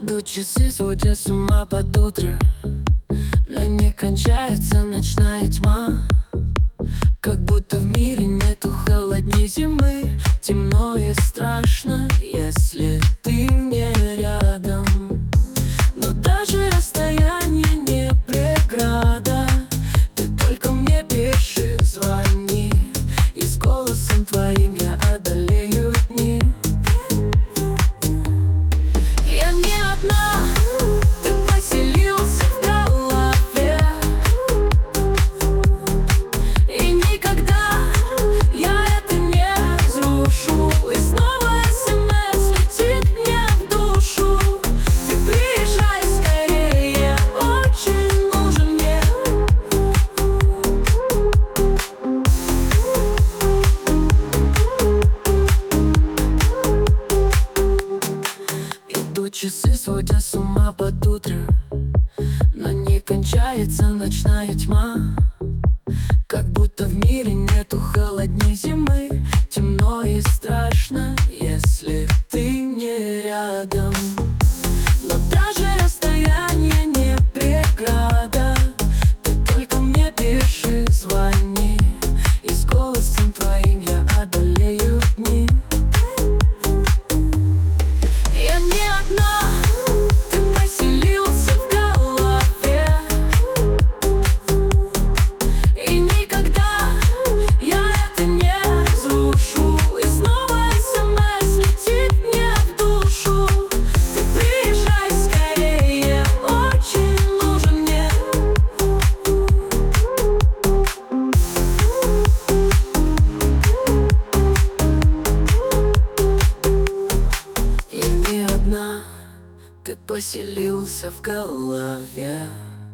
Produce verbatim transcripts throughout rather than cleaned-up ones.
Идут часы, сводя с ума под утро, но не кончается ночная тьма. Как будто в мире нету холодней зимы. Темно и страшно, если ты не рядом. Но даже расстояние не преграда. Ты только мне пиши, звони, и с голосом твоим я одолею дни. Я не одна, ты поселился в голове. И никогда я это не разрушу. И снова СМС летит мне в душу. Ты приезжай скорее, очень нужен мне. Идут часы, сводя с ума под утро, но не кончается ночная тьма. Как будто в мире нету холодней зимы. Темно и страшно, если ты не рядом. Но даже расстояние не преграда. Ты только мне пиши, звони, и с голосом твоим я одолею дни. Я не одна, ты поселился в голове. И никогда я это не разрушу. И снова СМС летит мне в душу. Ты приезжай скорее, очень нужен мне. Я не одна, ты поселился в голове.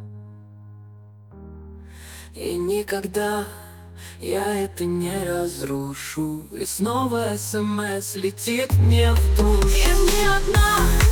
И никогда я это не разрушу. И снова СМС летит мне в душу. Я не одна.